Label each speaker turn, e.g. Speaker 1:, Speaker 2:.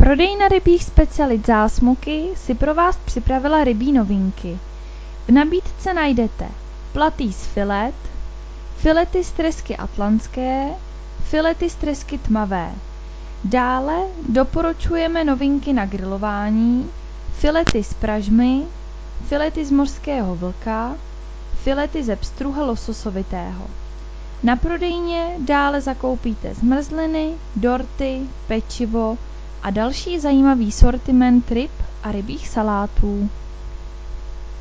Speaker 1: Prodejna rybích specialit Zásmuky si pro vás připravila rybí novinky. V nabídce najdete platýs filet, filety z tresky atlantské, filety z tresky tmavé. Dále doporučujeme novinky na grilování, filety z pražmy, filety z mořského vlka, filety ze pstruha lososovitého. Na prodejně dále zakoupíte zmrzliny, dorty, pečivo a další zajímavý sortiment ryb a rybích salátů.